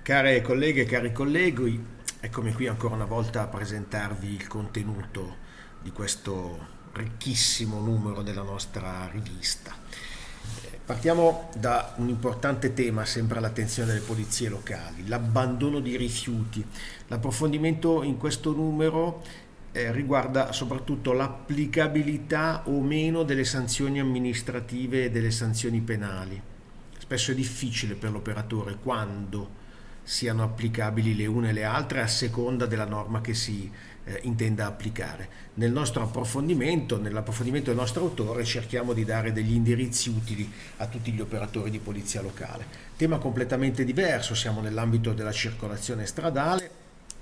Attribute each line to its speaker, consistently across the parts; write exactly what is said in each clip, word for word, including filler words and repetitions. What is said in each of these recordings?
Speaker 1: Care colleghe, cari colleghi, eccomi qui ancora una volta a presentarvi il contenuto di questo ricchissimo numero della nostra rivista. Eh, Partiamo da un importante tema sempre all'attenzione delle polizie locali, l'abbandono di rifiuti. L'approfondimento in questo numero eh, riguarda soprattutto l'applicabilità o meno delle sanzioni amministrative e delle sanzioni penali. Spesso è difficile per l'operatore quando siano applicabili le une e le altre a seconda della norma che si eh, intenda applicare. Nel nostro approfondimento, nell'approfondimento del nostro autore, cerchiamo di dare degli indirizzi utili a tutti gli operatori di polizia locale. Tema completamente diverso, siamo nell'ambito della circolazione stradale.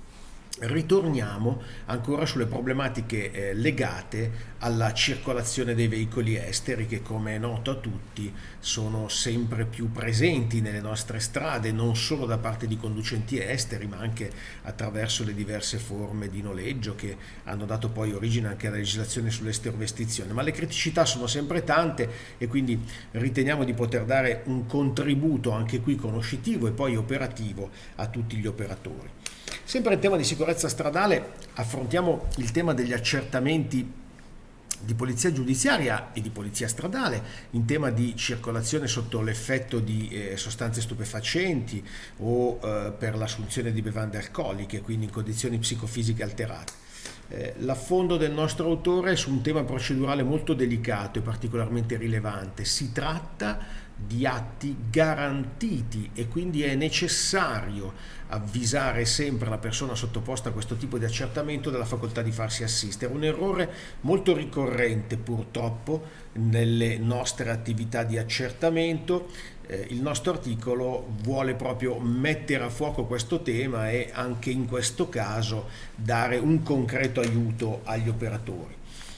Speaker 1: Ritorniamo ancora sulle problematiche eh, legate alla circolazione dei veicoli esteri che, come è noto a tutti, sono sempre più presenti nelle nostre strade, non solo da parte di conducenti esteri, ma anche attraverso le diverse forme di noleggio che hanno dato poi origine anche alla legislazione sull'esterovestizione. Ma le criticità sono sempre tante e quindi riteniamo di poter dare un contributo anche qui conoscitivo e poi operativo a tutti gli operatori. Sempre in tema di sicurezza stradale affrontiamo il tema degli accertamenti di polizia giudiziaria e di polizia stradale in tema di circolazione sotto l'effetto di eh, sostanze stupefacenti o eh, per l'assunzione di bevande alcoliche, quindi in condizioni psicofisiche alterate. Eh, l'affondo del nostro autore è su un tema procedurale molto delicato e particolarmente rilevante. Si tratta di atti garantiti e quindi è necessario avvisare sempre la persona sottoposta a questo tipo di accertamento della facoltà di farsi assistere. Un errore molto ricorrente purtroppo nelle nostre attività di accertamento. Eh, il nostro articolo vuole proprio mettere a fuoco questo tema e anche in questo caso dare un concreto aiuto agli operatori.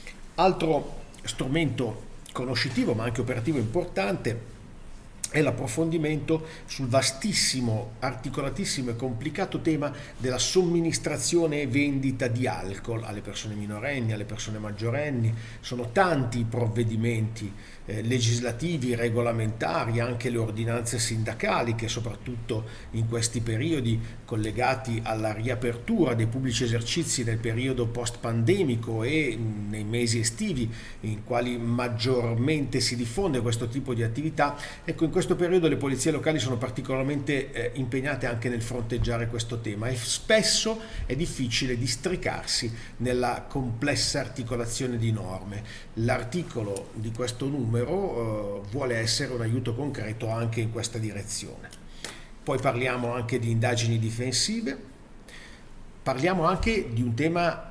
Speaker 1: Altro strumento conoscitivo ma anche operativo importante è l'approfondimento sul vastissimo, articolatissimo e complicato tema della somministrazione e vendita di alcol alle persone minorenni, alle persone maggiorenni. Sono tanti i provvedimenti eh, legislativi, regolamentari, anche le ordinanze sindacali che soprattutto in questi periodi collegati alla riapertura dei pubblici esercizi nel periodo post-pandemico e nei mesi estivi in quali maggiormente si diffonde questo tipo di attività, ecco, in questo periodo le polizie locali sono particolarmente eh, impegnate anche nel fronteggiare questo tema e spesso è difficile districarsi nella complessa articolazione di norme. L'articolo di questo numero eh, vuole essere un aiuto concreto anche in questa direzione. Poi parliamo anche di indagini difensive, parliamo anche di un tema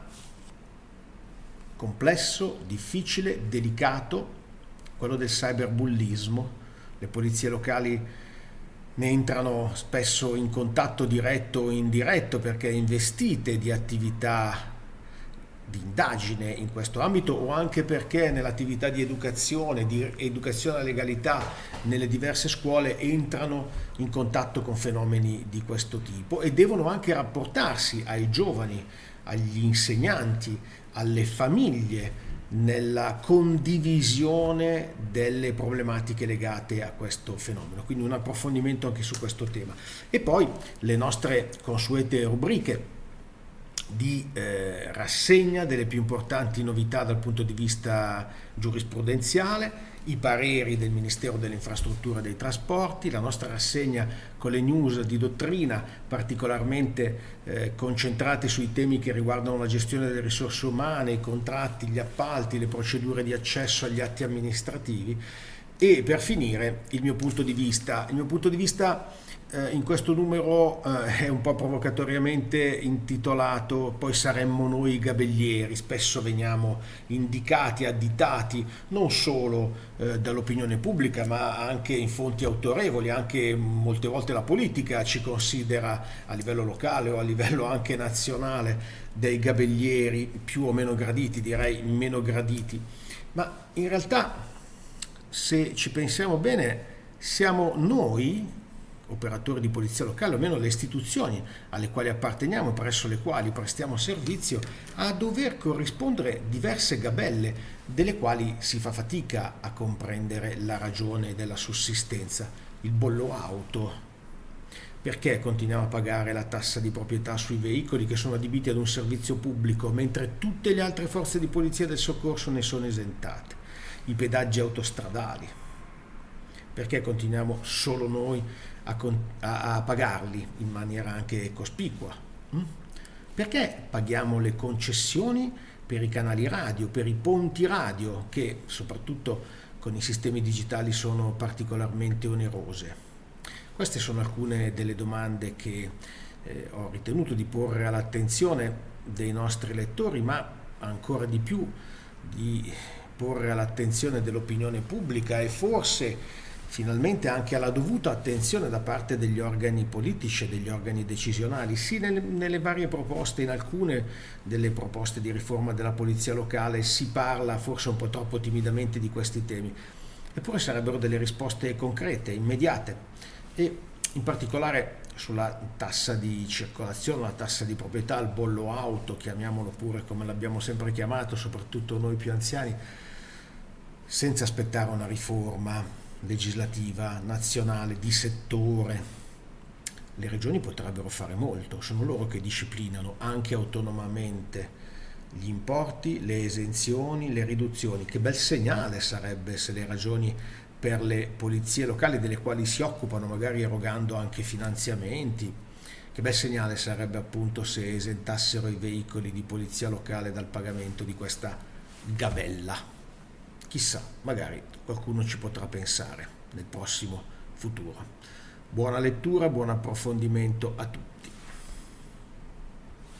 Speaker 1: complesso, difficile, delicato, quello del cyberbullismo. Le polizie locali ne entrano spesso in contatto diretto o indiretto perché investite di attività di indagine in questo ambito o anche perché nell'attività di educazione, di educazione alla legalità nelle diverse scuole entrano in contatto con fenomeni di questo tipo e devono anche rapportarsi ai giovani, agli insegnanti, alle famiglie nella condivisione delle problematiche legate a questo fenomeno, quindi un approfondimento anche su questo tema. E poi le nostre consuete rubriche di eh, rassegna delle più importanti novità dal punto di vista giurisprudenziale, i pareri del Ministero delle Infrastrutture e dei Trasporti, la nostra rassegna con le news di dottrina particolarmente eh, concentrate sui temi che riguardano la gestione delle risorse umane, i contratti, gli appalti, le procedure di accesso agli atti amministrativi e per finire il mio punto di vista. Il mio punto di vista eh, in questo numero eh, è un po' provocatoriamente intitolato "Poi saremmo noi i gabellieri". Spesso veniamo indicati, additati non solo eh, dall'opinione pubblica ma anche in fonti autorevoli, anche molte volte la politica ci considera a livello locale o a livello anche nazionale dei gabellieri più o meno graditi, direi meno graditi, ma in realtà se ci pensiamo bene siamo noi operatori di polizia locale, o almeno le istituzioni alle quali apparteniamo, presso le quali prestiamo servizio, a dover corrispondere diverse gabelle delle quali si fa fatica a comprendere la ragione della sussistenza. Il bollo auto, Perché continuiamo a pagare la tassa di proprietà sui veicoli che sono adibiti ad un servizio pubblico, mentre tutte le altre forze di polizia e del soccorso ne sono esentate? I pedaggi autostradali. Perché continuiamo solo noi a, a, a pagarli in maniera anche cospicua? Mm? Perché paghiamo le concessioni per i canali radio, per i ponti radio, che soprattutto con i sistemi digitali sono particolarmente onerose? Queste sono alcune delle domande che eh, ho ritenuto di porre all'attenzione dei nostri lettori, ma ancora di più di porre all'attenzione dell'opinione pubblica e forse finalmente anche alla dovuta attenzione da parte degli organi politici e degli organi decisionali. Sì, nelle, nelle varie proposte, in alcune delle proposte di riforma della polizia locale si parla forse un po' troppo timidamente di questi temi, eppure sarebbero delle risposte concrete, immediate, e in particolare sulla tassa di circolazione, la tassa di proprietà, il bollo auto, chiamiamolo pure come l'abbiamo sempre chiamato, soprattutto noi più anziani, senza aspettare una riforma legislativa, nazionale, di settore. Le regioni potrebbero fare molto, sono loro che disciplinano anche autonomamente gli importi, le esenzioni, le riduzioni. Che bel segnale sarebbe se le regioni per le polizie locali, delle quali si occupano, magari erogando anche finanziamenti, che bel segnale sarebbe appunto se esentassero i veicoli di polizia locale dal pagamento di questa gabella. Chissà, magari qualcuno ci potrà pensare nel prossimo futuro. Buona lettura, buon approfondimento a tutti.